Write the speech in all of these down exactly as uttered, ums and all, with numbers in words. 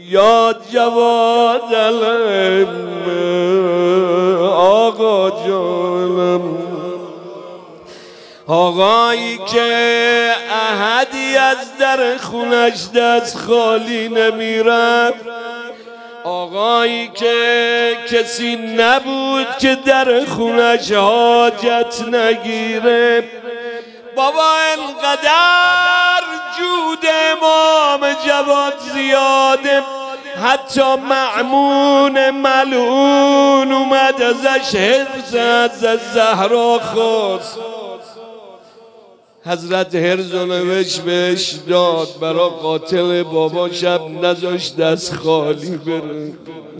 یا جواد علم آقا جانم، آقایی که احدی از در خونش دست خالی نمیرفت، آقایی که کسی نبود که در خونش حاجت نگیره. بابا انقدر جود امام جواد زیاده، حتی مأمون ملعون اومد ازش حرز از زهرا خواست. حضرت هرزونوش بهش داد، برا قاتل بابا شب نذاشت دست خالی بره.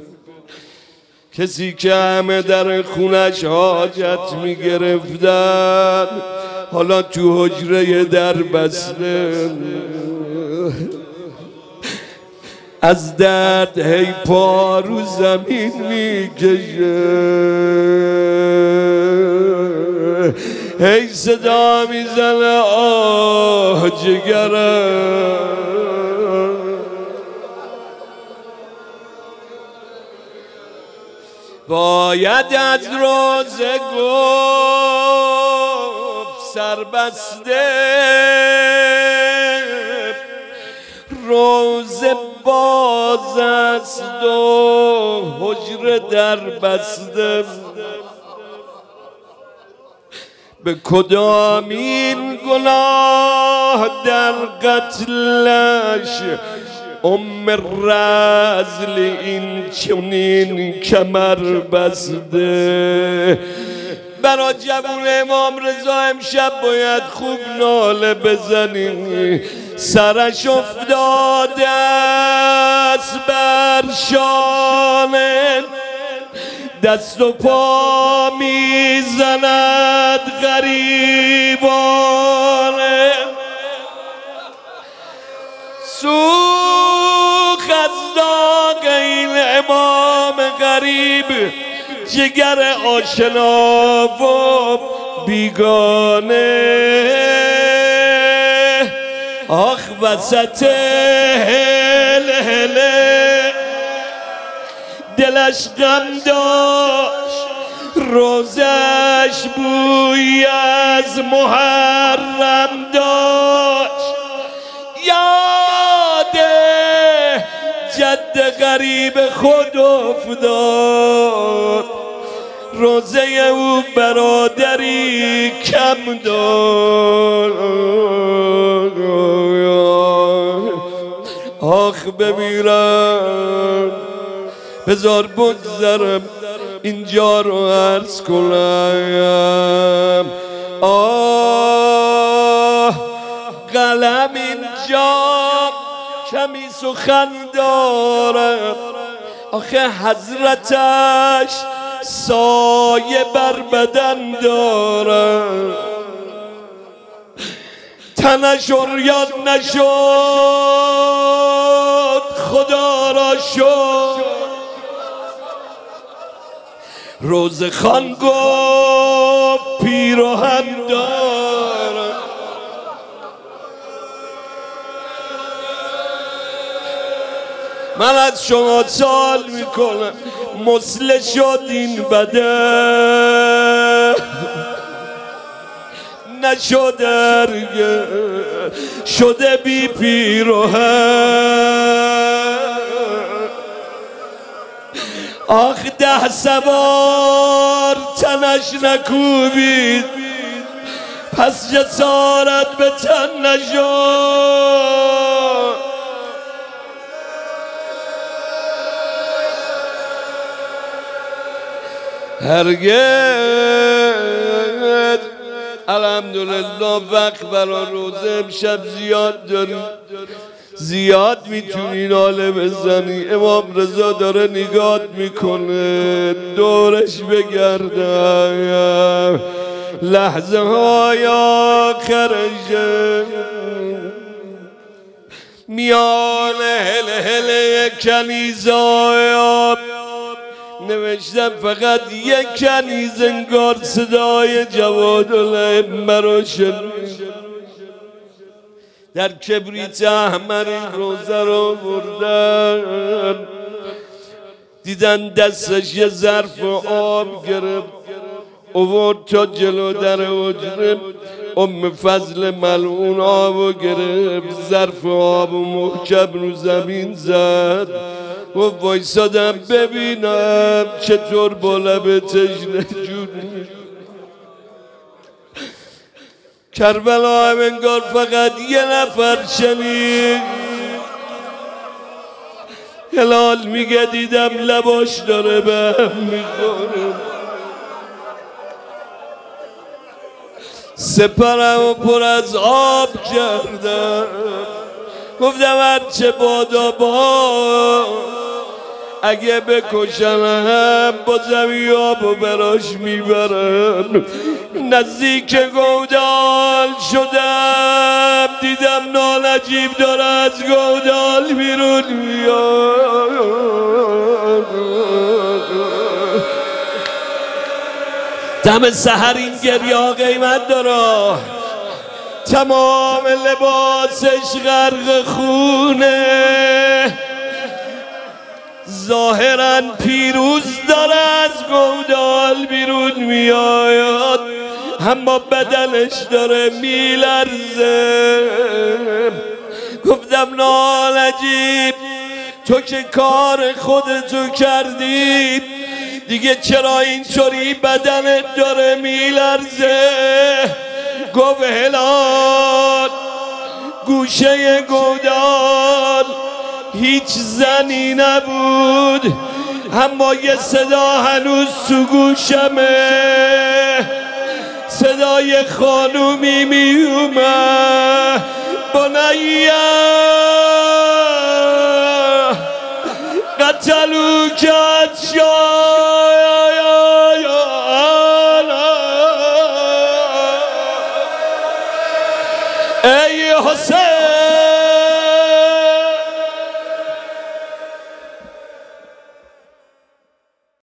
کسی که همه در خونش حاجت میگرفتن حالا تو حجره در بسته، از درد هی پا رو زمین میکشه، هی صدا میزنه آه جگرم. باید از روزه گفت سربسته، روزه باز است و حجره در بسته. به کدامین گناه در قتلش ام رزل این چنین کمر بسته. برا جوون امام رضا امشب باید خوب ناله بزنیم، سرش افتاده است بر شانه، دست و پا میزند غریبانه. سوخ از داغ این امام غریب، جگر آشنا و بیگانه. آخ وسط هل هله دلش غم داشت، روزش بوی از محرم داشت. یاد جد غریب خود افتاد، روزه او برادری کم داد. آخ بمیرم بذار بگذرم اینجا رو عرض کنم. آه قلم اینجا کمی سخن دارم، آخه حضرتش سایه بر بدن دارم. تنش عریان نشد خدا را شد، روز خان گفت پیراهن دارم. من از شما سوال میکنم، مسله شد این بدن؟ نشد هرگز، شده بی پیراهن. آخ ده سوار تنش نکوبید، پس جسارت به تن نشد. هرگز. الحمدلله وقت برای روزه امشب زیاد داریم، زیاد میتونی ناله بزنی. امام رضا داره نگات میکنه، دورش بگردم. لحظه های آخرشه میان هل هل کنیزای نوشتم فقط یک کنیز انگار صدای جواد الائمه رو شنید. در کبریت احمر این روزه رو بردن، دیدن دستش یه ظرف آب گرفت اوورد تا جلو در حجره. ام فضل ملعون آبو گرفت، ظرف آبو محکم رو زمین زد و وایسادم ببینم چطور با لب تشنه جون میشه. کربلا هم انگار فقط یه نفر شنید. هلال میگه دیدم لباش داره بهم میخوره، سپرم پر از آب کردم. گفتم هرچه بادا با اگه بکشنم بازم آبو براش میبرم. نزدیک گودال شدم، دیدم نالجیب داره از گودال بیرون میاد. دم سحر این گریه قیمت داره، تمام لباسش غرق خونه، ظاهرا پیروز داره از گودال بیرون میاد اما بدنش داره میلرزه. گفتم نالجیب تو که کار خودتو کردی دیگه چرا اینطوری بدنت داره میلرزه؟ گفت هلال گوشه گودال هیچ زنی نبود اما یه صدا هنوز تو گوشمه، صدای خانومی می اومد بنیه قتلو کت ای حسین